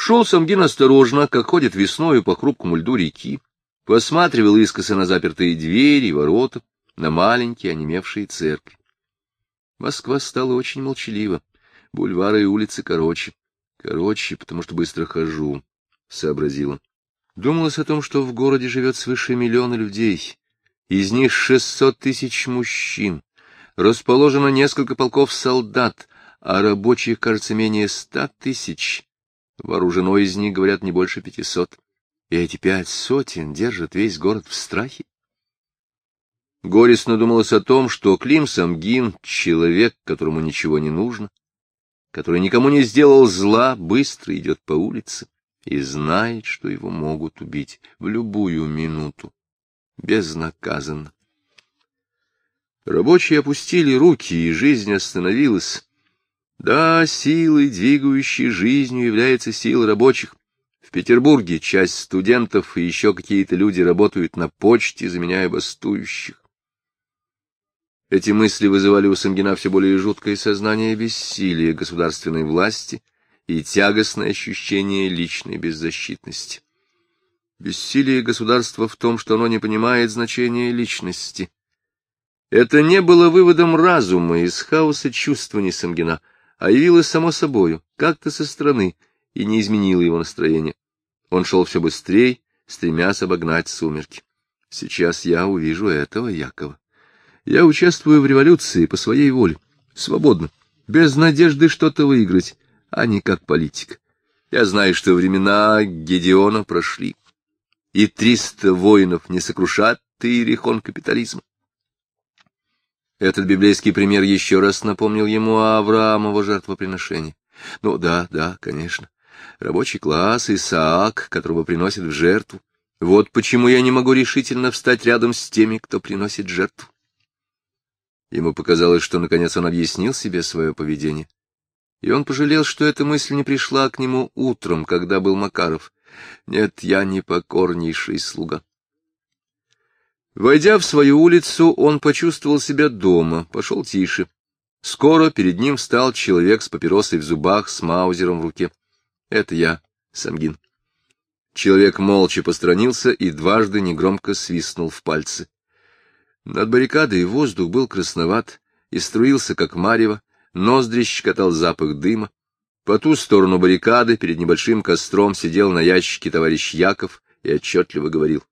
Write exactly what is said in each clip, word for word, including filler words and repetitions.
Шел Самгин осторожно, как ходит весною по хрупкому льду реки, посматривал искоса на запертые двери и ворота, на маленькие онемевшие церкви. Москва стала очень молчалива, бульвары и улицы короче. Короче, потому что быстро хожу, — сообразил он. Думалось о том, что в городе живет свыше миллиона людей, из них шестьсот тысяч мужчин, расположено несколько полков солдат, а рабочих, кажется, менее ста тысяч. Вооружено из них, говорят, не больше пятисот. И эти пять сотен держат весь город в страхе. Горестно думалось о том, что Клим Самгин — человек, которому ничего не нужно, который никому не сделал зла, быстро идет по улице и знает, что его могут убить в любую минуту, безнаказанно. Рабочие опустили руки, и жизнь остановилась. Да, силой, двигающей жизнью, является сила рабочих. В Петербурге часть студентов и еще какие-то люди работают на почте, заменяя бастующих. Эти мысли вызывали у Самгина все более жуткое сознание бессилия государственной власти и тягостное ощущение личной беззащитности. Бессилие государства в том, что оно не понимает значения личности. Это не было выводом разума из хаоса чувствований Самгина, а явилось само собою, как-то со стороны, и не изменило его настроение. Он шел все быстрее, стремясь обогнать сумерки. Сейчас я увижу этого Якова. Я участвую в революции по своей воле, свободно, без надежды что-то выиграть, а не как политик. Я знаю, что времена Гедеона прошли, и триста воинов не сокрушат иерихон капитализма. Этот библейский пример еще раз напомнил ему о Авраамово жертвоприношении. Ну да, да, конечно. Рабочий класс, Исаак, которого приносит в жертву. Вот почему я не могу решительно встать рядом с теми, кто приносит жертву. Ему показалось, что наконец он объяснил себе свое поведение. И он пожалел, что эта мысль не пришла к нему утром, когда был Макаров. Нет, я не покорнейший слуга. Войдя в свою улицу, он почувствовал себя дома, пошел тише. Скоро перед ним встал человек с папиросой в зубах, с маузером в руке. Это я, Самгин. Человек молча посторонился и дважды негромко свистнул в пальцы. Над баррикадой воздух был красноват и струился, как марево, ноздри щекотал запах дыма. По ту сторону баррикады перед небольшим костром сидел на ящике товарищ Яков и отчетливо говорил.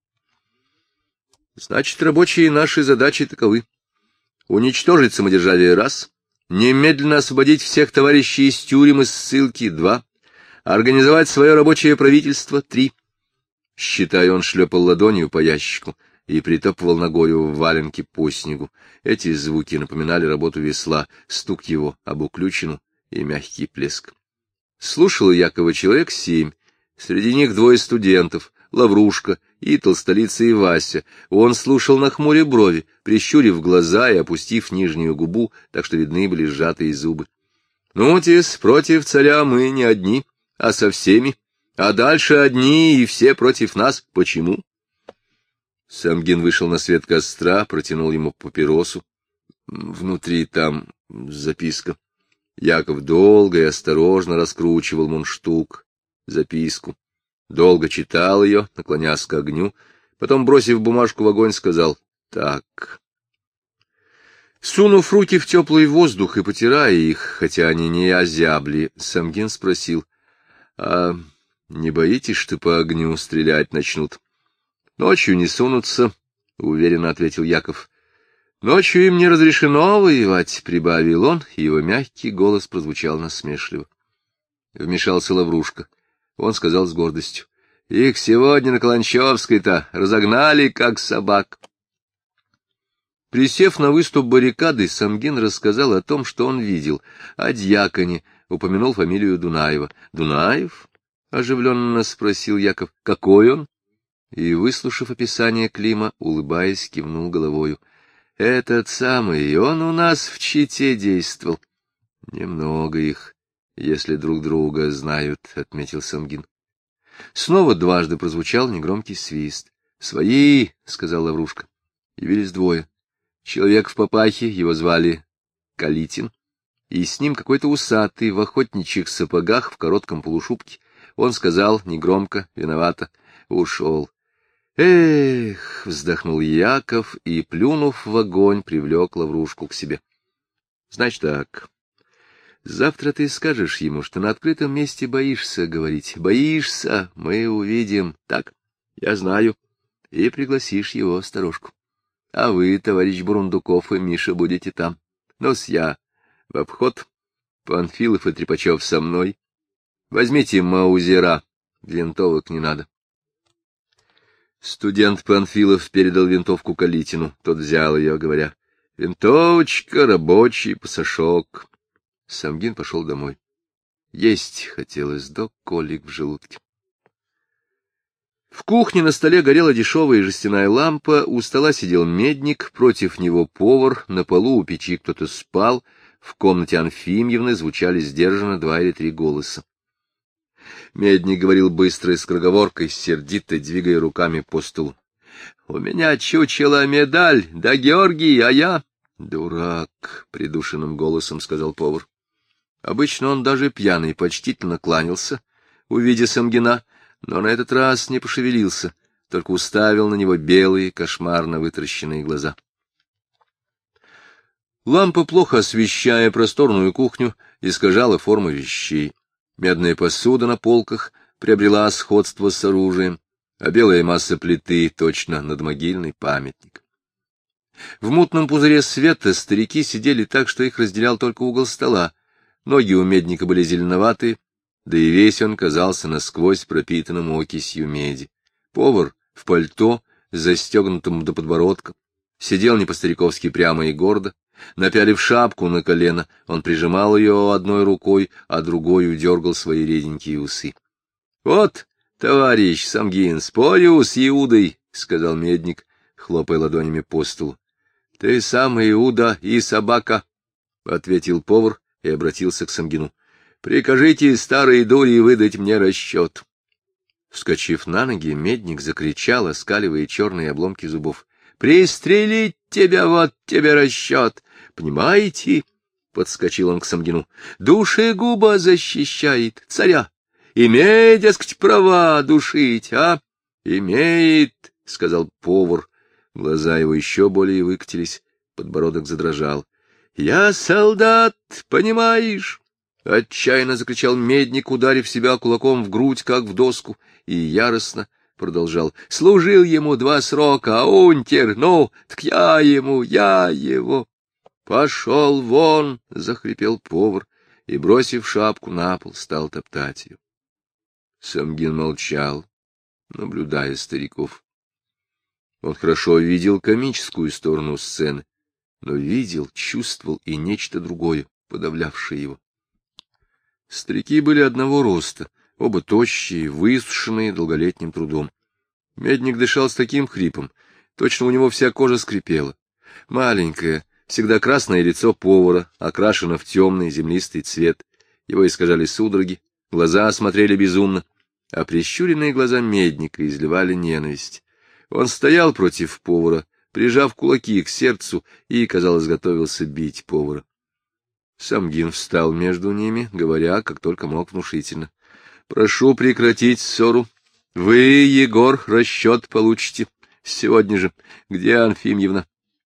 Значит, рабочие наши задачи таковы. Уничтожить самодержавие — раз, немедленно освободить всех товарищей из тюрем и ссылки — два, организовать свое рабочее правительство — три. Считая, он шлепал ладонью по ящику и притопывал ногою в валенке по снегу. Эти звуки напоминали работу весла, стук его об уключину и мягкий плеск. Слушал Якова человек семь, среди них двое студентов, Лаврушка и толстолицый и Вася. Он слушал нахмуря брови, прищурив глаза и опустив нижнюю губу, так что видны были сжатые зубы. — Ну-тес, против царя мы не одни, а со всеми, а дальше одни и все против нас. Почему? Самгин вышел на свет костра, протянул ему папиросу. Внутри там записка. Яков долго и осторожно раскручивал мундштук, записку. Долго читал ее, наклонясь к огню, потом, бросив бумажку в огонь, сказал «так». Сунув руки в теплый воздух и потирая их, хотя они не озябли, Самгин спросил, «А не боитесь, что по огню стрелять начнут?» «Ночью не сунутся», — уверенно ответил Яков. «Ночью им не разрешено воевать», — прибавил он, и его мягкий голос прозвучал насмешливо. Вмешался Лаврушка. Он сказал с гордостью: «Их сегодня на Каланчевской-то разогнали, как собак». Присев на выступ баррикады, Самгин рассказал о том, что он видел, о дьяконе, упомянул фамилию Дунаева. «Дунаев?» — оживленно спросил Яков. «Какой он?» И, выслушав описание Клима, улыбаясь, кивнул головою. «Этот самый, он у нас в Чите действовал». «Немного их, если друг друга знают», — отметил Самгин. Снова дважды прозвучал негромкий свист. «Свои», — сказал Лаврушка. Явились двое. Человек в папахе, его звали Калитин, и с ним какой-то усатый в охотничьих сапогах в коротком полушубке. Он сказал негромко, виновато, ушел. «Эх!» — вздохнул Яков и, плюнув в огонь, привлек Лаврушку к себе. «Значит так, завтра ты скажешь ему, что на открытом месте боишься говорить. Боишься, мы увидим. Так, я знаю. И пригласишь его в сторожку. А вы, товарищ Бурундуков и Миша, будете там. Но-с я в обход. Панфилов и Трепачев со мной. Возьмите маузера. Винтовок не надо». Студент Панфилов передал винтовку Калитину. Тот взял ее, говоря: «Винтовочка, рабочий пасашок». Самгин пошел домой. Есть хотелось до колик в желудке. В кухне на столе горела дешевая жестяная лампа, у стола сидел Медник, против него повар, на полу у печи кто-то спал, в комнате Анфимьевны звучали сдержанно два или три голоса. Медник говорил быстро и скороговоркой, сердито двигая руками по столу. — У меня чучело медаль, да Георгий, а я... — Дурак, — придушенным голосом сказал повар. Обычно он даже пьяный почтительно кланялся, увидя Самгина, но на этот раз не пошевелился, только уставил на него белые, кошмарно вытаращенные глаза. Лампа, плохо освещая просторную кухню, искажала формы вещей. Медная посуда на полках приобрела сходство с оружием, а белая масса плиты точно надмогильный памятник. В мутном пузыре света старики сидели так, что их разделял только угол стола. Ноги у Медника были зеленоватые, да и весь он казался насквозь пропитанным окисью меди. Повар в пальто, застегнутом до подбородка, сидел не по-стариковски прямо и гордо. Напялив шапку на колено, он прижимал ее одной рукой, а другой дергал свои реденькие усы. — Вот, товарищ Самгин, спорю с Иудой, — сказал Медник, хлопая ладонями по столу. — Ты сам Иуда и собака, — ответил повар и обратился к Самгину. — Прикажите старой дури выдать мне расчет. Вскочив на ноги, Медник закричал, оскаливая черные обломки зубов. — Пристрелить тебя, вот тебе расчет! Понимаете? — подскочил он к Самгину. — Душегуба защищает царя. Имеет, дескать, права душить, а? — Имеет, — сказал повар. Глаза его еще более выкатились, подбородок задрожал. — Я солдат, понимаешь? — отчаянно закричал Медник, ударив себя кулаком в грудь, как в доску, и яростно продолжал. — Служил ему два срока, а унтер, ну, так я ему, я его. — Пошел вон! — захрипел повар и, бросив шапку на пол, стал топтать ее. Самгин молчал, наблюдая стариков. Он хорошо видел комическую сторону сцены, но видел, чувствовал и нечто другое, подавлявшее его. Старики были одного роста, оба тощие, высушенные долголетним трудом. Медник дышал с таким хрипом, точно у него вся кожа скрипела. Маленькое, всегда красное лицо повара окрашено в темный землистый цвет, его искажали судороги, глаза смотрели безумно, а прищуренные глаза Медника изливали ненависть. Он стоял против повара, прижав кулаки к сердцу, и, казалось, готовился бить повара. Самгин встал между ними, говоря, как только мог, внушительно. — Прошу прекратить ссору. Вы, Егор, расчет получите. Сегодня же. Где Анфимьевна?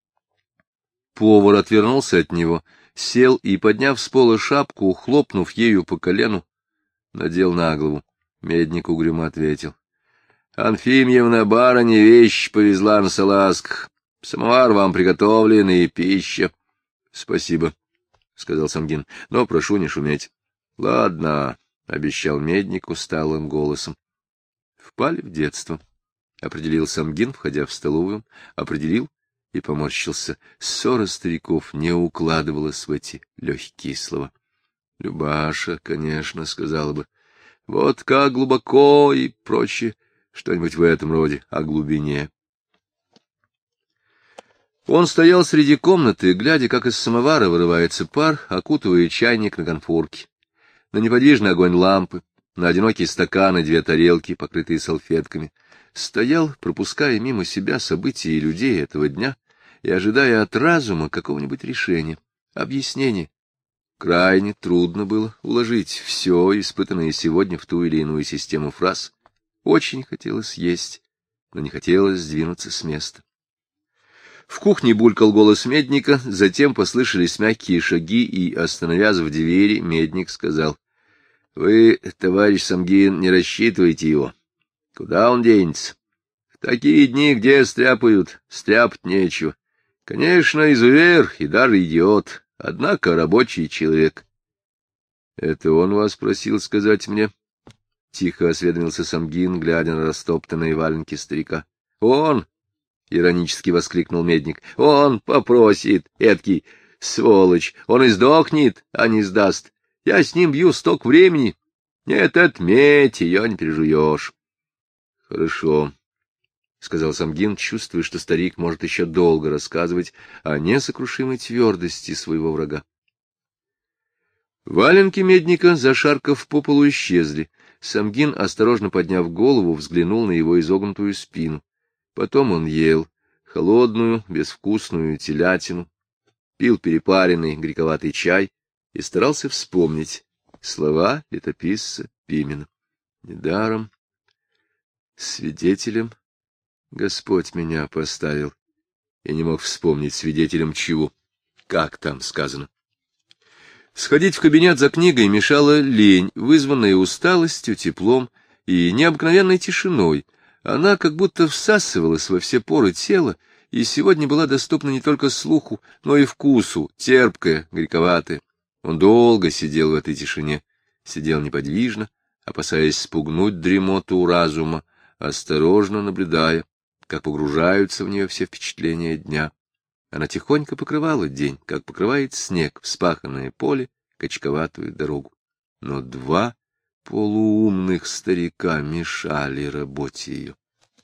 Повар отвернулся от него, сел и, подняв с пола шапку, хлопнув ею по колену, надел на голову. Медник угрюмо ответил. — Анфимьевна, барыня, вещь повезла на салазках. Самовар вам приготовлен и пища. — Спасибо, — сказал Самгин, — но прошу не шуметь. — Ладно, — обещал Медник усталым голосом. Впали в детство, — определил Самгин, входя в столовую, определил и поморщился. Ссора стариков не укладывалась в эти легкие слова. Любаша, конечно, сказала бы, вот как глубоко и прочее, что-нибудь в этом роде, о глубине. Он стоял среди комнаты, глядя, как из самовара вырывается пар, окутывая чайник на конфорке. На неподвижный огонь лампы, на одинокие стаканы, две тарелки, покрытые салфетками. Стоял, пропуская мимо себя события и людей этого дня, и ожидая от разума какого-нибудь решения, объяснения. Крайне трудно было уложить все, испытанное сегодня, в ту или иную систему фраз. Очень хотелось есть, но не хотелось сдвинуться с места. В кухне булькал голос Медника, затем послышались мягкие шаги, и, остановясь в двери, Медник сказал: — Вы, товарищ Самгин, не рассчитывайте его. Куда он денется? В такие дни, где стряпают, стряпать нечего. Конечно, изувер и даже идиот, однако рабочий человек. — Это он вас просил сказать мне? — тихо осведомился Самгин, глядя на растоптанные валенки старика. — Он! — иронически воскликнул Медник. — Он попросит, эдакий сволочь, он и сдохнет, а не сдаст. Я с ним бью столько времени. Нет, отметь, ее не пережуешь. — Хорошо, — сказал Самгин, чувствуя, что старик может еще долго рассказывать о несокрушимой твердости своего врага. Валенки Медника, зашаркав по полу, исчезли. Самгин, осторожно подняв голову, взглянул на его изогнутую спину. Потом он ел холодную, безвкусную телятину, пил перепаренный грековатый чай и старался вспомнить слова летописца Пимена. Недаром свидетелем Господь меня поставил, и не мог вспомнить, свидетелем чего, как там сказано. Сходить в кабинет за книгой мешала лень, вызванная усталостью, теплом и необыкновенной тишиной. Она как будто всасывалась во все поры тела, и сегодня была доступна не только слуху, но и вкусу, терпкая, горьковатая. Он долго сидел в этой тишине, сидел неподвижно, опасаясь спугнуть дремоту разума, осторожно наблюдая, как погружаются в нее все впечатления дня. Она тихонько покрывала день, как покрывает снег вспаханное поле, качковатую дорогу. Но два полуумных старика мешали работе ее.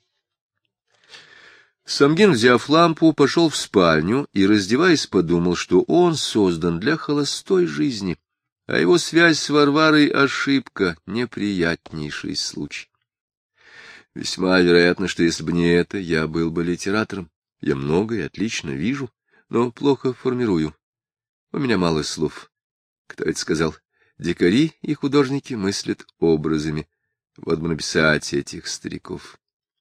Самгин, взяв лампу, пошел в спальню и, раздеваясь, подумал, что он создан для холостой жизни, а его связь с Варварой — ошибка, неприятнейший случай. Весьма вероятно, что если бы не это, я был бы литератором. Я много и отлично вижу, но плохо формирую. У меня мало слов. Кто это сказал? Дикари и художники мыслят образами. Вот бы написать этих стариков.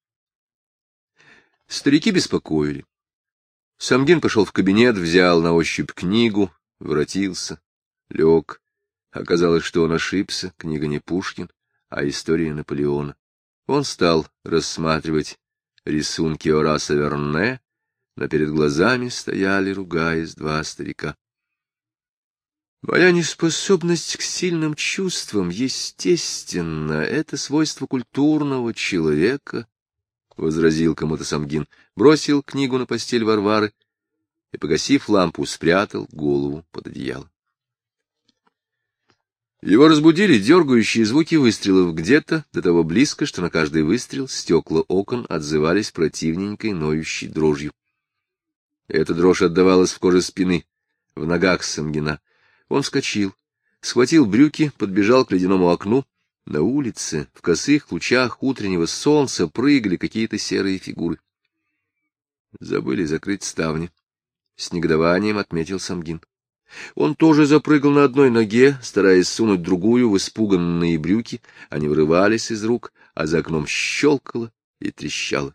Старики беспокоили. Самгин пошел в кабинет, взял на ощупь книгу, воротился, лег. Оказалось, что он ошибся, книга не Пушкин, а история Наполеона. Он стал рассматривать рисунки Ораса Верне, но перед глазами стояли, ругаясь, два старика. Моя неспособность к сильным чувствам, естественно, это свойство культурного человека, — возразил кому-то Самгин, бросил книгу на постель Варвары и, погасив лампу, спрятал голову под одеяло. Его разбудили дергающие звуки выстрелов где-то, до того близко, что на каждый выстрел стекла окон отзывались противненькой ноющей дрожью. Эта дрожь отдавалась в коже спины, в ногах Самгина. Он вскочил, схватил брюки, подбежал к ледяному окну. На улице, в косых лучах утреннего солнца, прыгали какие-то серые фигуры. Забыли закрыть ставни. С негодованием отметил Самгин. Он тоже запрыгал на одной ноге, стараясь сунуть другую в испуганные брюки. Они вырывались из рук, а за окном щелкало и трещало.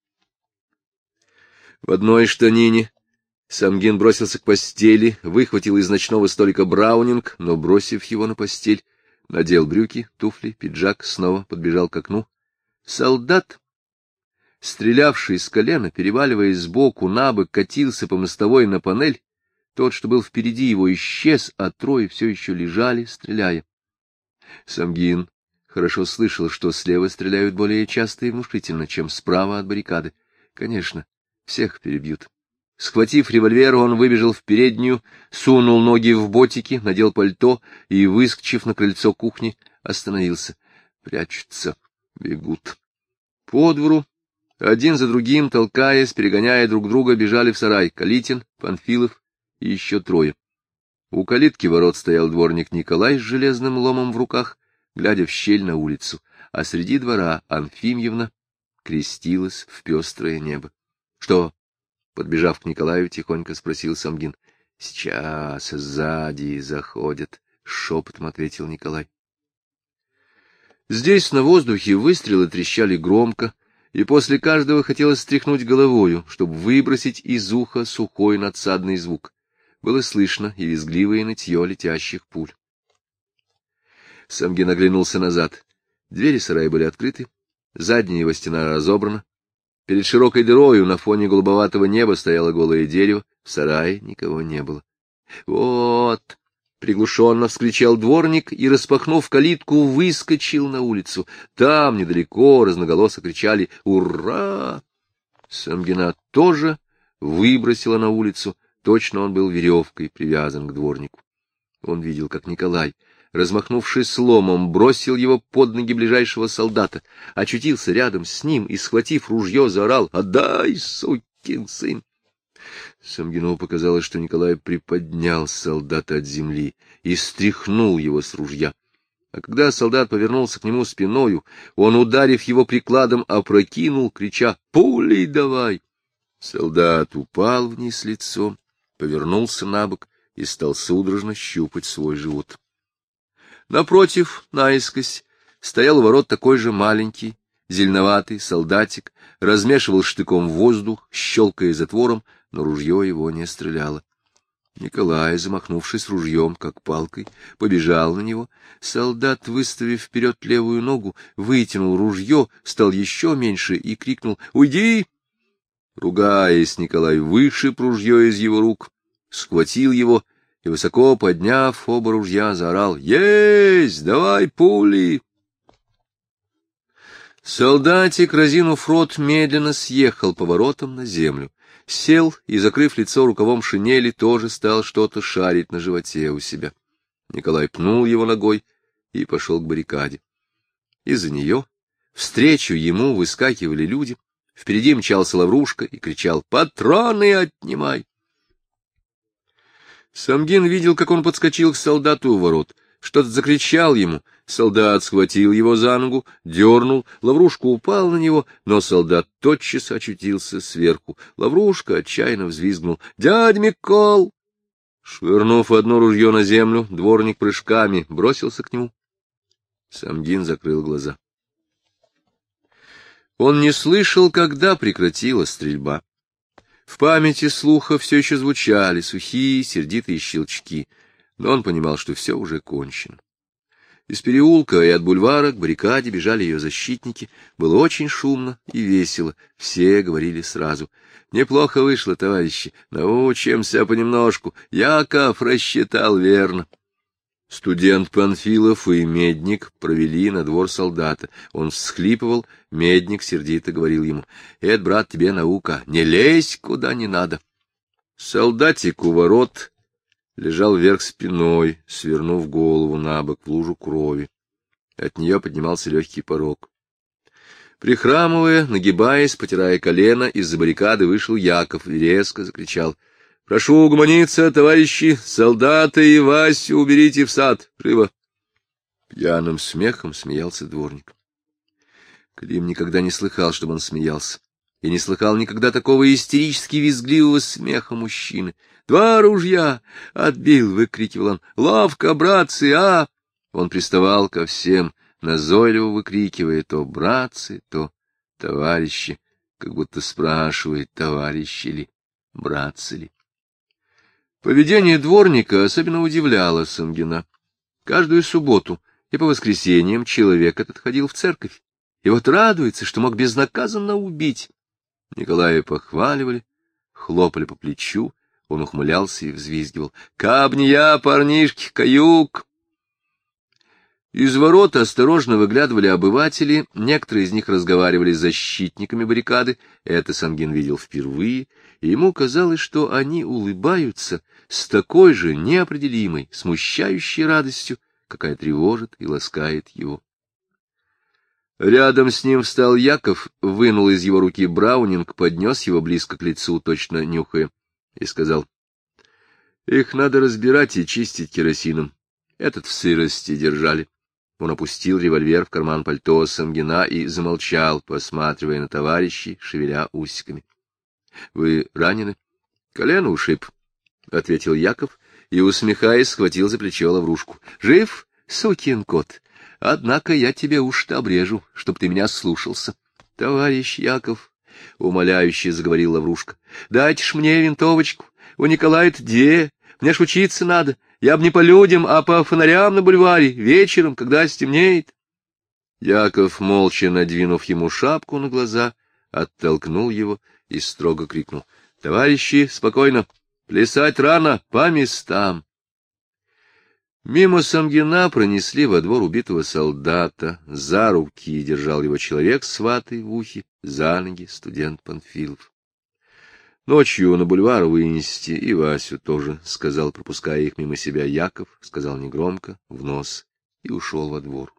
В одной штанине Самгин бросился к постели, выхватил из ночного столика браунинг, но, бросив его на постель, надел брюки, туфли, пиджак, снова подбежал к окну. Солдат, стрелявший с колена, переваливаясь сбоку на бок, катился по мостовой на панель. Тот, что был впереди его, исчез, а трое все еще лежали, стреляя. Самгин хорошо слышал, что слева стреляют более часто и внушительно, чем справа от баррикады. Конечно, всех перебьют. Схватив револьвер, он выбежал в переднюю, сунул ноги в ботики, надел пальто и, выскочив на крыльцо кухни, остановился. Прячутся, бегут. По двору, один за другим, толкаясь, перегоняя друг друга, бежали в сарай Калитин, Панфилов и еще трое. У калитки ворот стоял дворник Николай с железным ломом в руках, глядя в щель на улицу, а среди двора Анфимьевна крестилась в пестрое небо. — Что? — подбежав к Николаю, тихонько спросил Самгин. — Сейчас сзади заходят, — шепотом ответил Николай. Здесь на воздухе выстрелы трещали громко, и после каждого хотелось стряхнуть головою, чтобы выбросить из уха сухой надсадный звук. Было слышно и визгливое нытье летящих пуль. Самгин оглянулся назад. Двери сарая были открыты, задняя его стена разобрана. Перед широкой дырою на фоне голубоватого неба стояло голое дерево, в сарае никого не было. — Вот! — приглушенно вскричал дворник и, распахнув калитку, выскочил на улицу. Там, недалеко, разноголосо кричали «Ура!». Самгина тоже выбросила на улицу, точно он был веревкой привязан к дворнику. Он видел, как Николай, размахнувшись ломом, бросил его под ноги ближайшего солдата, очутился рядом с ним и, схватив ружье, заорал «Отдай, сукин сын!». Самгину показалось, что Николай приподнял солдата от земли и стряхнул его с ружья. А когда солдат повернулся к нему спиною, он, ударив его прикладом, опрокинул, крича «Пулей давай!». Солдат упал вниз лицом, повернулся набок и стал судорожно щупать свой живот. Напротив, наискось, стоял у ворот такой же маленький, зеленоватый солдатик, размешивал штыком воздух, щелкая затвором, но ружье его не стреляло. Николай, замахнувшись ружьем, как палкой, побежал на него. Солдат, выставив вперед левую ногу, вытянул ружье, стал еще меньше и крикнул «Уйди!». Ругаясь, Николай вышиб ружье из его рук, схватил его и, высоко подняв оба ружья, заорал «Есть! Давай пули!». Солдатик, разинув рот, медленно съехал поворотом на землю, сел и, закрыв лицо рукавом шинели, тоже стал что-то шарить на животе у себя. Николай пнул его ногой и пошел к баррикаде. Из-за нее встречу ему выскакивали люди, впереди мчался Лаврушка и кричал «Патроны отнимай!». Самгин видел, как он подскочил к солдату у ворот, что-то закричал ему. Солдат схватил его за ногу, дернул, Лаврушка упал на него, но солдат тотчас очутился сверху. Лаврушка отчаянно взвизгнул «Дядь Микол!». Швырнув одно ружье на землю, дворник прыжками бросился к нему. Самгин закрыл глаза. Он не слышал, когда прекратилась стрельба. В памяти слуха все еще звучали сухие, сердитые щелчки, но он понимал, что все уже кончено. Из переулка и от бульвара к баррикаде бежали ее защитники. Было очень шумно и весело. Все говорили сразу. «Неплохо вышло, товарищи. Научимся понемножку. Яков рассчитал верно». Студент Панфилов и Медник провели на двор солдата. Он всхлипывал, Медник сердито говорил ему: «Это, брат, тебе наука, не лезь куда не надо». Солдатик у ворот лежал вверх спиной, свернув голову на бок в лужу крови. От нее поднимался легкий порог. Прихрамывая, нагибаясь, потирая колено, из-за баррикады вышел Яков и резко закричал: «Прошу угомониться, товарищи, солдаты и Васю уберите в сад, живо!» Пьяным смехом смеялся дворник. Клим никогда не слыхал, чтобы он смеялся, и не слыхал никогда такого истерически визгливого смеха мужчины. «Два ружья! Отбил!» — выкрикивал он. «Ловко, братцы, а!» Он приставал ко всем, назойливо выкрикивая то «братцы», то «товарищи», как будто спрашивает, товарищи ли, братцы ли. Поведение дворника особенно удивляло Самгина. Каждую субботу и по воскресеньям человек этот ходил в церковь, и вот радуется, что мог безнаказанно убить. Николая похваливали, хлопали по плечу, он ухмылялся и взвизгивал: «Каб не я, парнишки, каюк!» Из ворот осторожно выглядывали обыватели, некоторые из них разговаривали с защитниками баррикады. Это Самгин видел впервые, и ему казалось, что они улыбаются с такой же неопределимой, смущающей радостью, какая тревожит и ласкает его. Рядом с ним встал Яков, вынул из его руки браунинг, поднес его близко к лицу, точно нюхая, и сказал: «Их надо разбирать и чистить керосином. Этот в сырости держали». Он опустил револьвер в карман пальто Самгина и замолчал, посматривая на товарищей, шевеля усиками. — Вы ранены? — Колено ушиб. — — ответил Яков и, усмехаясь, схватил за плечо Лаврушку. — Жив, сукин кот? Однако я тебе уж-то обрежу, чтоб ты меня слушался. — Товарищ Яков, — умоляюще заговорил Лаврушка, — дайте ж мне винтовочку. У Николая-то где? Мне ж учиться надо. Я б не по людям, а по фонарям на бульваре, вечером, когда стемнеет. Яков, молча надвинув ему шапку на глаза, оттолкнул его и строго крикнул: — Товарищи, спокойно! Плясать рано, по местам! Мимо Самгина пронесли во двор убитого солдата. За руки держал его человек с ватой в ухе, за ноги студент Панфилов. — Ночью на бульвар вынести, и Васю тоже, — сказал, пропуская их мимо себя Яков, сказал негромко, в нос, и ушел во двор.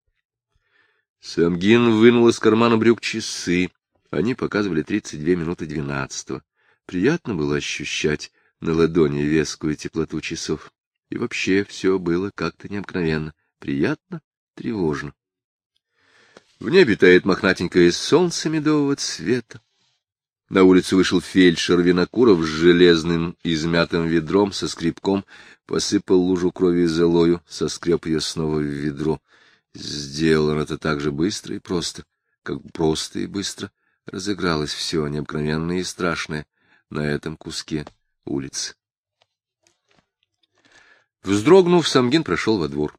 Самгин вынул из кармана брюк часы. Они показывали тридцать две минуты двенадцатого. Приятно было ощущать на ладони вескую теплоту часов. И вообще все было как-то необыкновенно. Приятно, тревожно. В небе тает мохнатенькое солнце медового цвета. На улицу вышел фельдшер Винокуров с железным измятым ведром со скребком, посыпал лужу крови золою, соскреб ее снова в ведро. Сделано это так же быстро и просто, как просто и быстро разыгралось все необыкновенное и страшное на этом куске улицы. Вздрогнув, Самгин прошел во двор.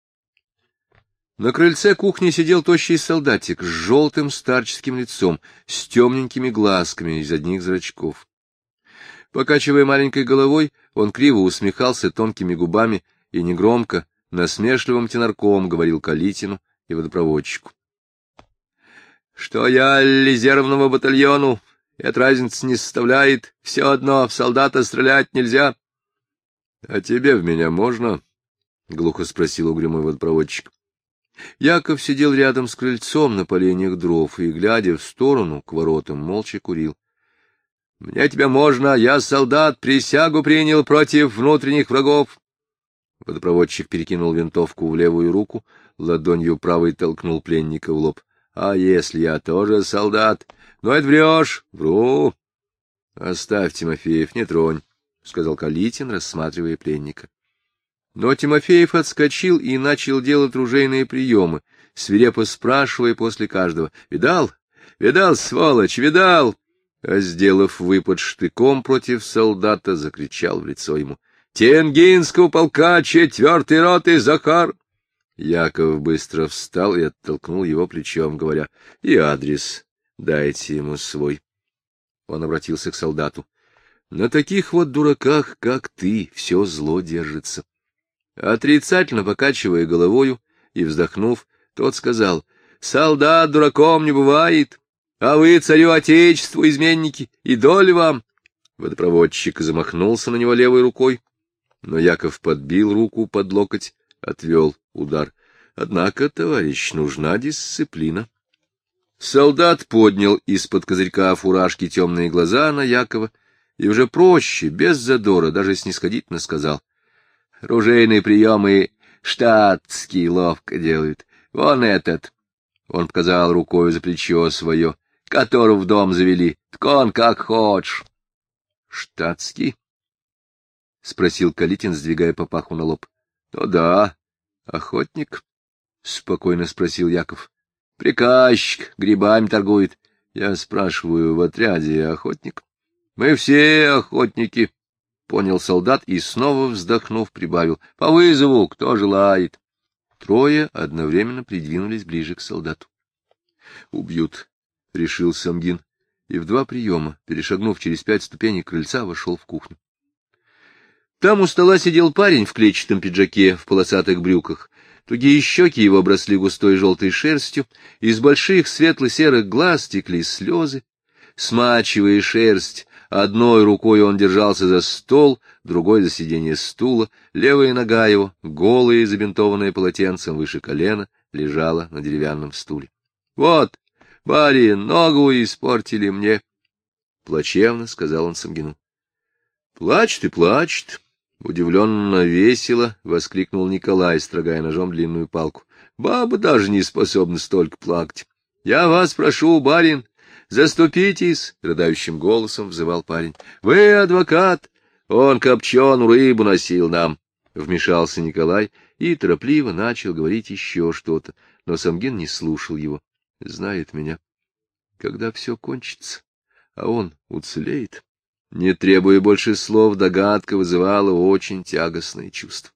На крыльце кухни сидел тощий солдатик с желтым старческим лицом, с темненькими глазками из одних зрачков. Покачивая маленькой головой, он криво усмехался тонкими губами и негромко, насмешливым тенорком говорил Калитину и водопроводчику: — Что я резервному батальону, это разницы не составляет, все одно, в солдата стрелять нельзя. — А тебе в меня можно? — глухо спросил угрюмый водопроводчик. Яков сидел рядом с крыльцом на поленьях дров и, глядя в сторону, к воротам, молча курил. — Мне тебя можно, я солдат, присягу принял против внутренних врагов. Водопроводчик перекинул винтовку в левую руку, ладонью правой толкнул пленника в лоб. — А если я тоже солдат? Ну, это врешь. — Вру. — Оставь, Тимофеев, не тронь, — сказал Калитин, рассматривая пленника. Но Тимофеев отскочил и начал делать ружейные приемы, свирепо спрашивая после каждого: — Видал? Видал, сволочь, видал? А, сделав выпад штыком против солдата, закричал в лицо ему: — Тенгинского полка четвертой роты, Захар! Яков быстро встал и оттолкнул его плечом, говоря: — И адрес дайте ему свой. Он обратился к солдату: — На таких вот дураках, как ты, все зло держится. Отрицательно покачивая головою и вздохнув, тот сказал: — Солдат дураком не бывает, а вы царю отечеству изменники, и доля вам. Водопроводчик замахнулся на него левой рукой, но Яков подбил руку под локоть, отвел удар. Однако, товарищ, нужна дисциплина. Солдат поднял из-под козырька фуражки темные глаза на Якова и уже проще, без задора, даже снисходительно сказал: — Ружейные приемы штатские ловко делают. Вон этот, — он показал рукой за плечо свое, — которого в дом завели, так он как хочешь. — Штатский? — спросил Калитин, сдвигая папаху на лоб. — Ну да, охотник, — спокойно спросил Яков. — Приказчик, грибами торгует. Я спрашиваю, в отряде охотник? — Мы все охотники, — понял солдат и, снова вздохнув, прибавил: — По вызову, кто желает. Трое одновременно придвинулись ближе к солдату. — Убьют, — решил Самгин, и в два приема, перешагнув через пять ступеней крыльца, вошел в кухню. Там у стола сидел парень в клетчатом пиджаке, в полосатых брюках. Тугие щеки его обросли густой желтой шерстью, из больших светло-серых глаз текли слезы. Смачивая шерсть, одной рукой он держался за стол, другой за сиденье стула, левая нога его, голая и забинтованная полотенцем выше колена, лежала на деревянном стуле. — Вот, барин, ногу испортили мне, — плачевно сказал он Самгину. — Плачет и плачет. Удивленно весело воскликнул Николай, строгая ножом длинную палку. — Баба даже не способна столько плакать. — Я вас прошу, барин, заступитесь, — рыдающим голосом взывал парень. — Вы адвокат. Он копченую рыбу носил нам. Вмешался Николай и торопливо начал говорить еще что-то, но Самгин не слушал его. Знает меня. Когда все кончится, а он уцелеет, не требуя больше слов, догадка вызывала очень тягостное чувство.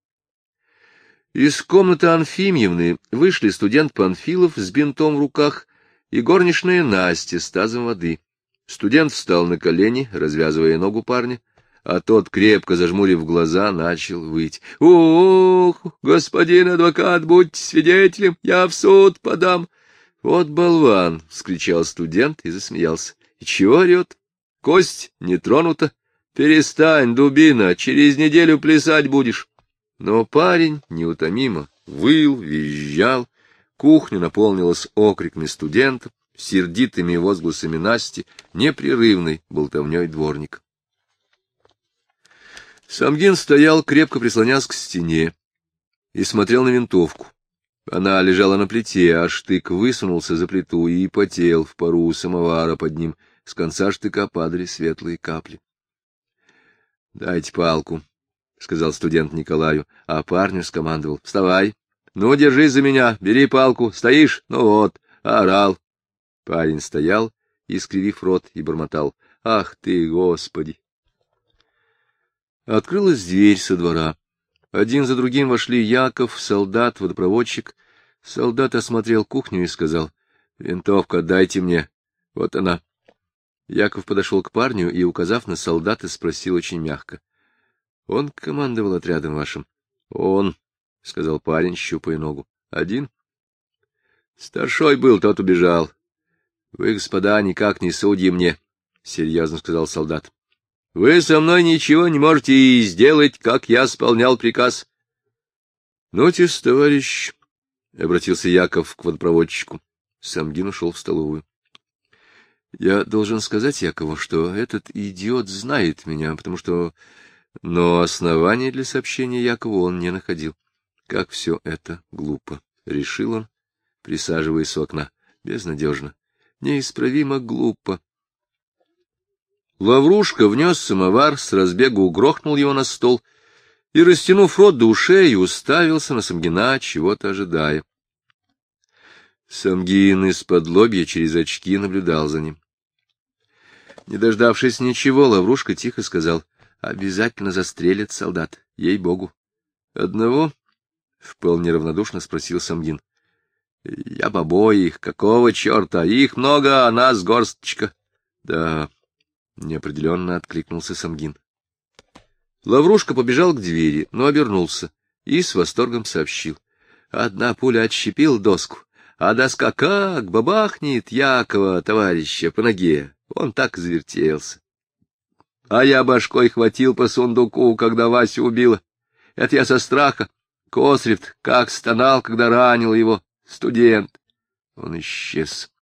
Из комнаты Анфимьевны вышли студент Панфилов с бинтом в руках и горничная Настя с тазом воды. Студент встал на колени, развязывая ногу парня, а тот, крепко зажмурив глаза, начал выть. — Ох, господин адвокат, будьте свидетелем, я в суд подам. — Вот болван! — вскричал студент и засмеялся. — И чего орет? Кость не тронута. Перестань, дубина, через неделю плясать будешь. Но парень неутомимо выл, визжал. Кухня наполнилась окриками студентов, сердитыми возгласами Насти, непрерывной болтовней дворника. Самгин стоял, крепко прислонясь к стене, и смотрел на винтовку. Она лежала на плите, а штык высунулся за плиту и потел в пару самовара под ним. С конца штыка падали светлые капли. — Дайте палку, — сказал студент Николаю, а парню скомандовал. — Вставай. Ну, держись за меня, бери палку. Стоишь? Ну вот, орал. Парень стоял, искривив рот, и бормотал. — Ах ты, Господи! Открылась дверь со двора. Один за другим вошли Яков, солдат, водопроводчик. Солдат осмотрел кухню и сказал: — Винтовка дайте мне. Вот она. Яков подошел к парню и, указав на солдата, спросил очень мягко: — Он командовал отрядом вашим? — Он, — сказал парень, щупая ногу. — Один? — Старшой был, тот убежал. — Вы, господа, никак не судьи мне, — серьезно сказал солдат. — Вы со мной ничего не можете и сделать, как я исполнял приказ. — Нотис, товарищ, — обратился Яков к водопроводчику. Самгин ушел в столовую. — Я должен сказать Якову, что этот идиот знает меня, потому что... Но основания для сообщения Якову он не находил. Как все это глупо, — решил он, присаживаясь у окна. Безнадежно, неисправимо глупо. Лаврушка внес самовар, с разбегу грохнул его на стол и, растянув рот до ушей, уставился на Самгина, чего-то ожидая. Самгин из-под лобья через очки наблюдал за ним. Не дождавшись ничего, Лаврушка тихо сказал: — Обязательно застрелят солдат, ей-богу. — Одного? — вполне равнодушно спросил Самгин. — Я б обоих, какого черта? Их много, а нас горсточка. — Да... — неопределенно откликнулся Самгин. Лаврушка побежал к двери, но обернулся и с восторгом сообщил: — Одна пуля отщепил доску, а доска как бабахнет Якова, товарища, по ноге. Он так завертелся. А я башкой хватил по сундуку, когда Васю убила. Это я со страха. Косрев как стонал, когда ранил его. Студент. Он исчез.